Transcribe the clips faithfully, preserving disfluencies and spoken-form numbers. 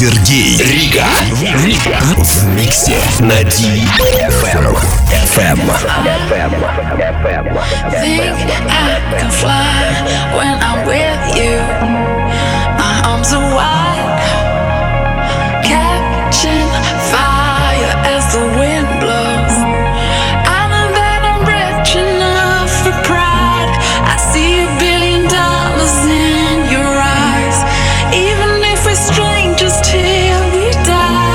Сергей Рига. Рига. В миксе на ди эф эм. эф эм. Think I can fly when I'm with you. My arms are wide, catching fire as the wind blows. I know that I'm rich enough for pride. I see a billion dollars in your eyes, even if we're strangers till we die.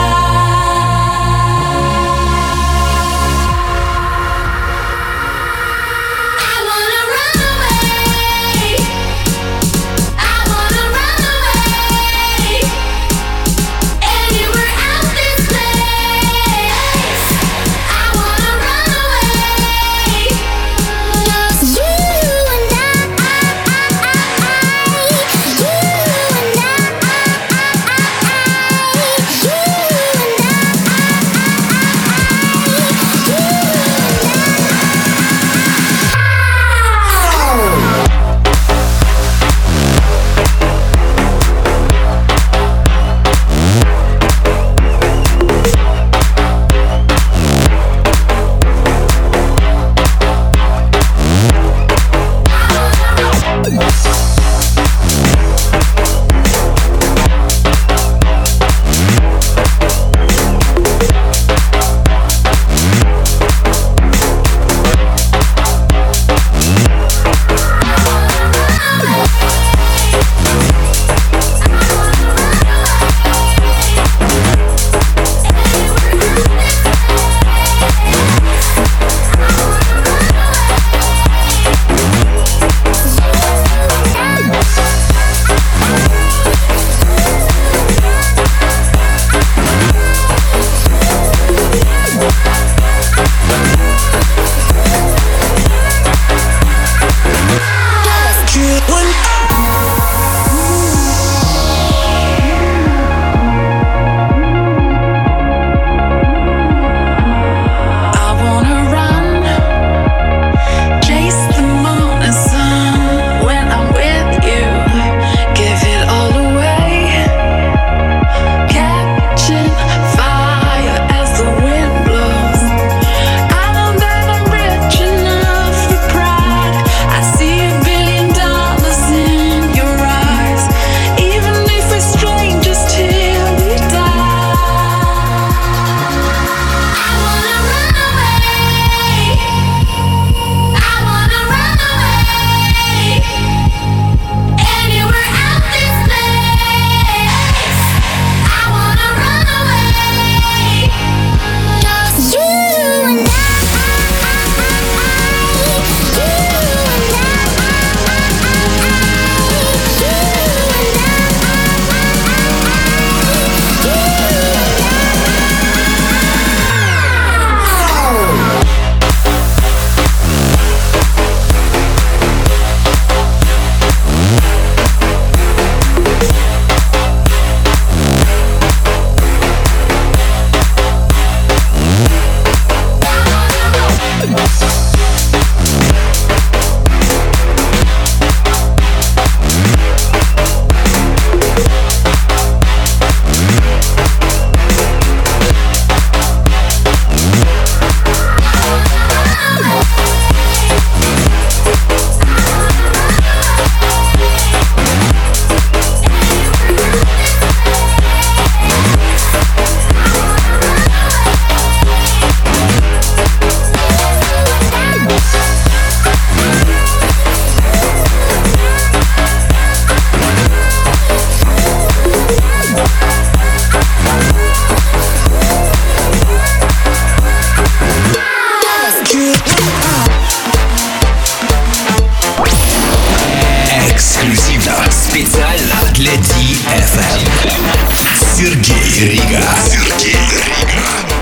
Сергей Рига. Сергей Рига.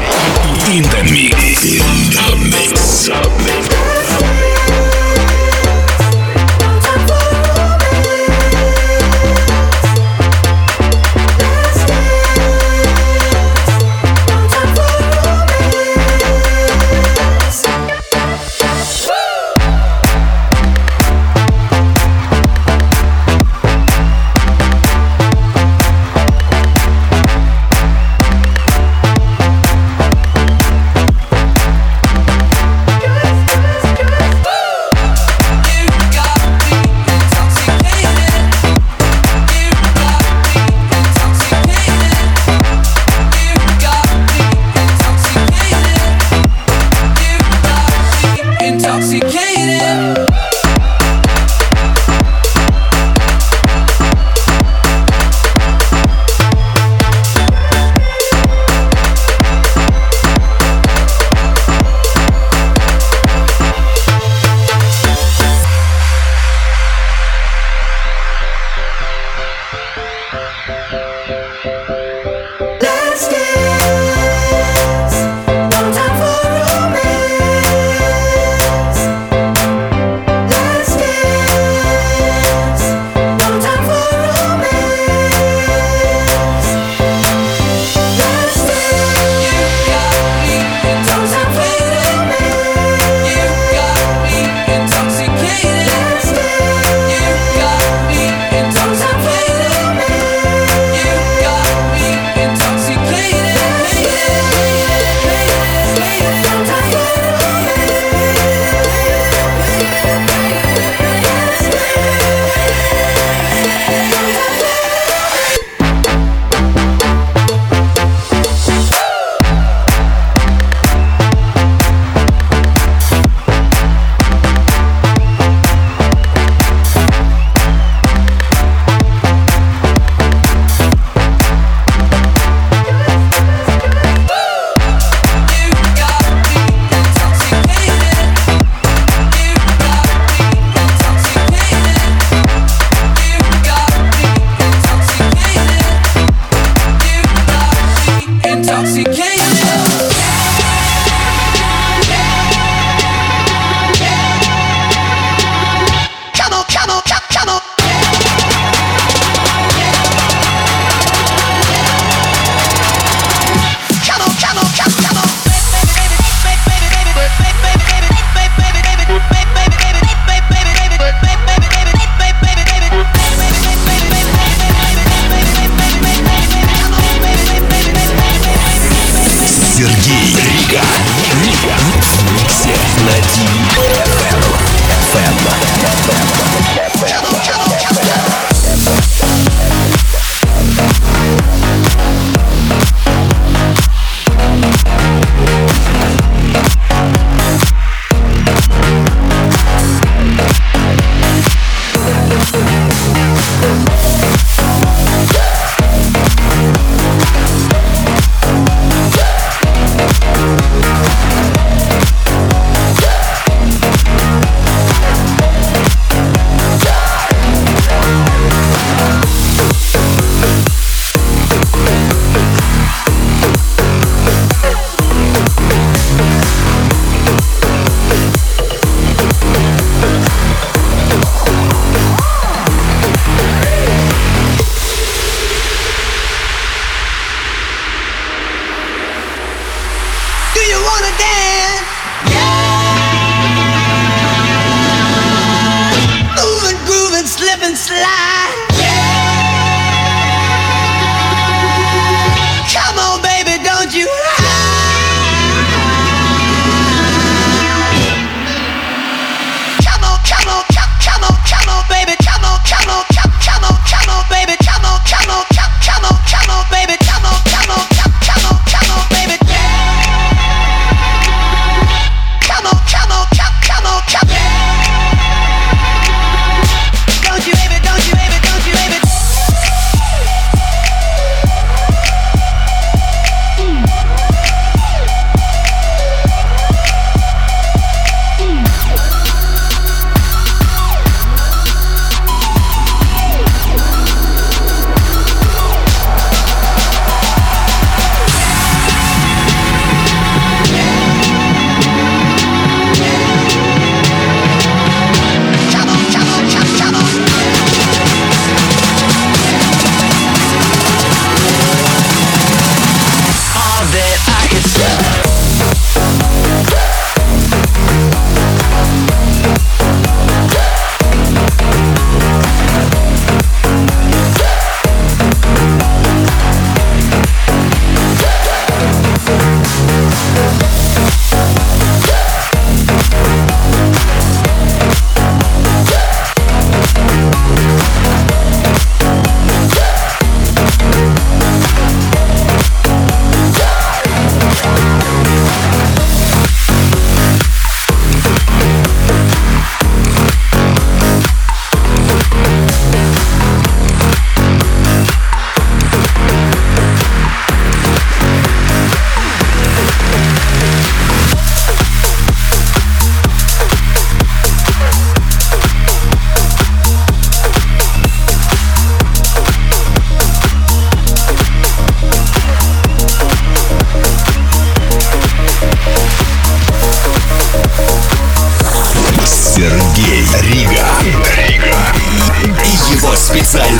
In the mix. In the mix.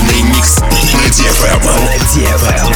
Полный микс на ди эф эм. На ди эф эм.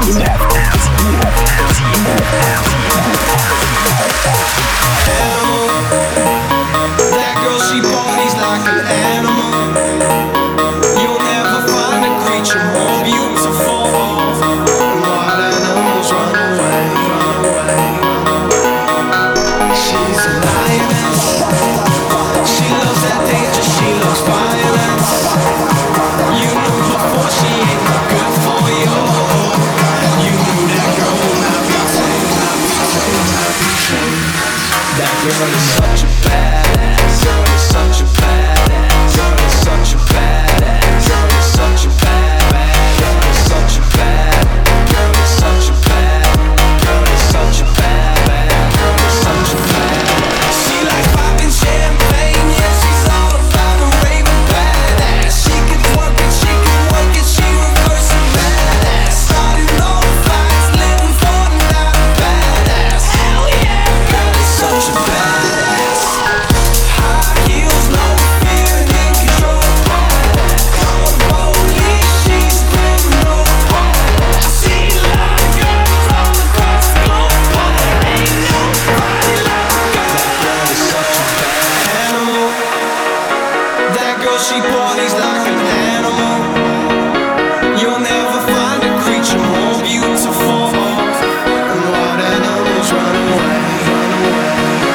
That girl, she parties like an animal. You'll never find a creature more beautiful. Wild animals run away, run away. She's a lioness. She loves that danger, she loves violence. You knew before she ain't no good for you. You knew that girl will not be tamed, not be tamed, not be tamed. That girl is such a badass. Girl is such a badass. Girl is such a badass. Girl is such a badass. Girl is such a bad. Girl is such a bad. Girl is such a badass. Girl is such a bad. She likes popping champagne. Yeah, she's all about a raving badass. She can twerk it, she can work it, she reverse it badass. Starting all the fights, living for the night badass. Hell yeah, girl is such a badass. High heels, no fear, in control. Call the police, she's criminal. I see a lot of girls all across the globe, but there ain't nobody like a girl. That girl is such a bad animal. That girl, she parties like an animal. You'll never find a creature more beautiful. And wild animals run away, run away.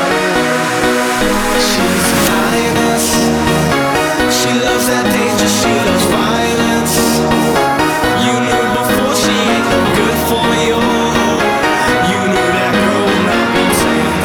She's a lioness. She loves that danger, she loves violence. You knew before she ain't no good for you. You knew that girl will not be tamed.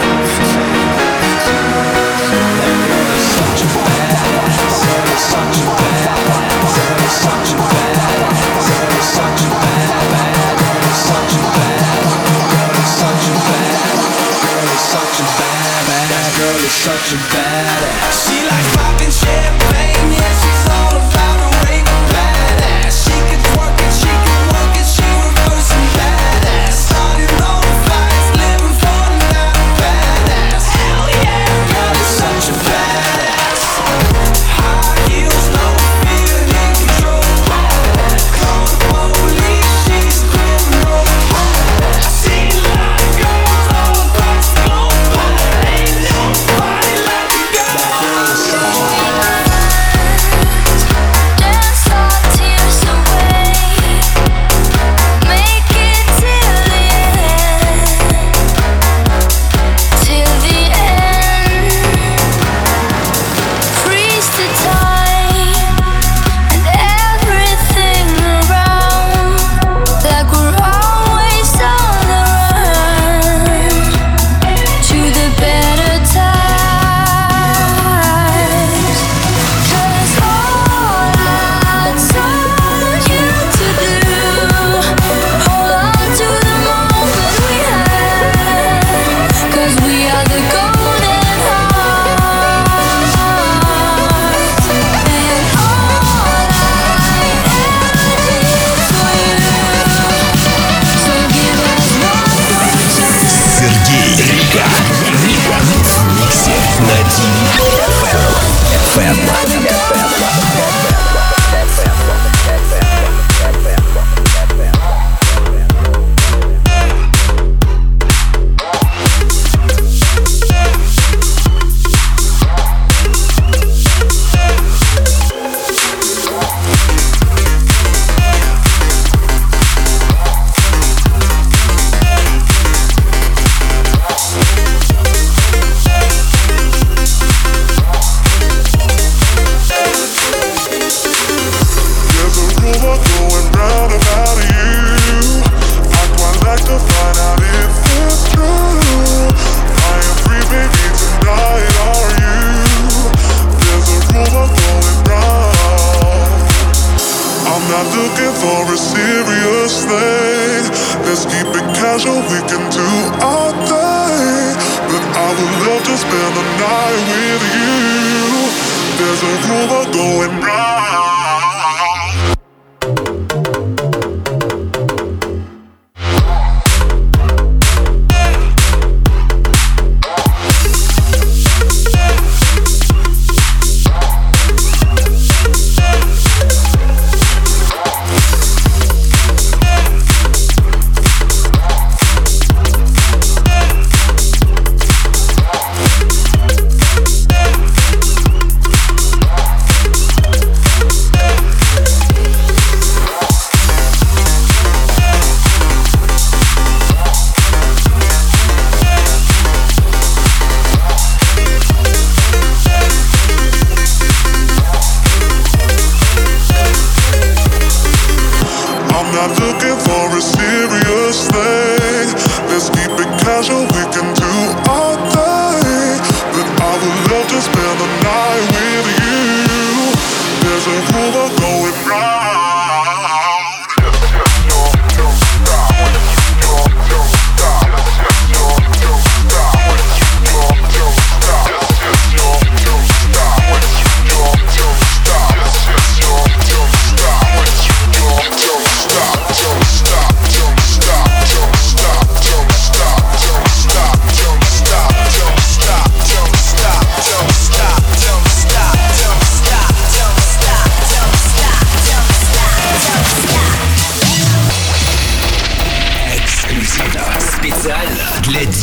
That girl is such a badass. Girl is such a badass. Girl is such a badass. Girl is such a badass. Girl is such a badass. Girl is such a badass. Girl is such a badass. That girl is such a badass. She likes popping champagne. Yeah, she's all about a raving badass. She can twerk it, she can work it, she reverse it badass. Starting all the fights, living for the night badass. Hell yeah, girl is such a badass. High heels, no fear, in control. Call the police, she's criminal. I see a lot of girls all across the globe, but there ain't nobody like a girl. That girl is such a Dance our tears away. Make it till the end. Till the end. Freeze the time and everything around. Like we're always on the run to the better times. 'Cause all I told you to do, hold on to the moment we had. 'Cause we are the golden hearts. And all I ever did for you. So give us one more chance. Сергей Рига. Рига. В миксе на ди эф эм.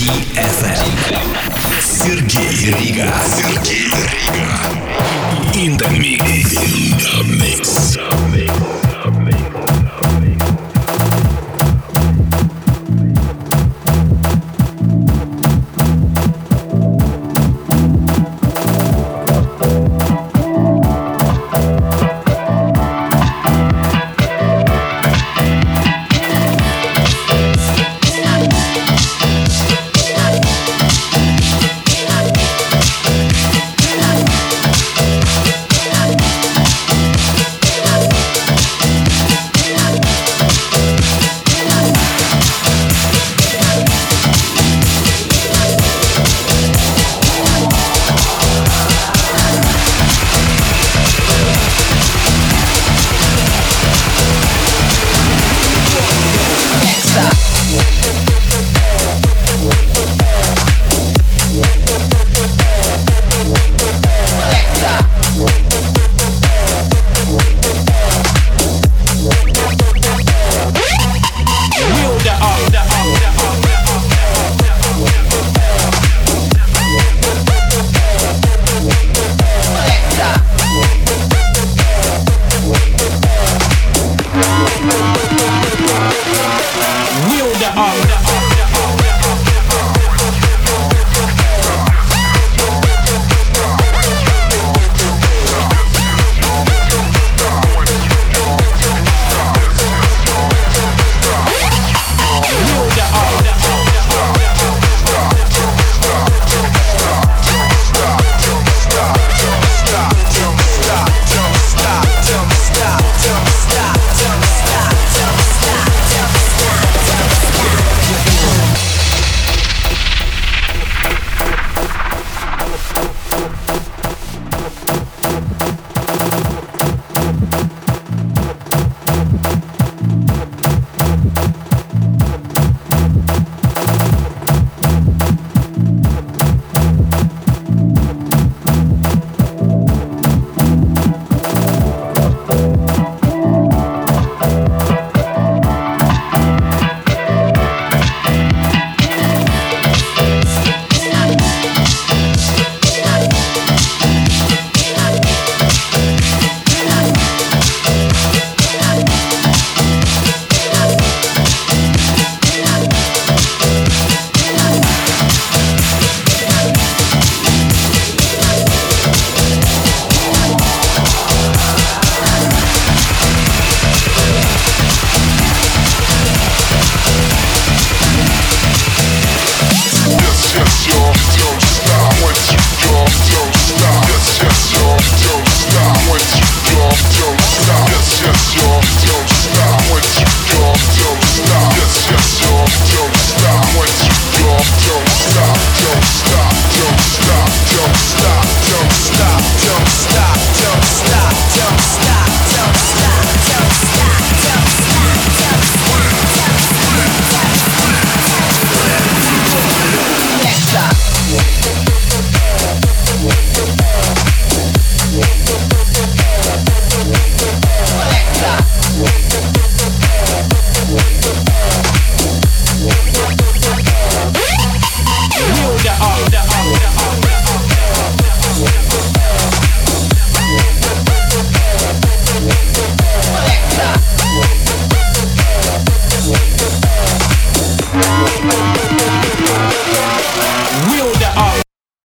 ди эф эм. Сергей Рига. Сергей Рига. In the mix. In the mix.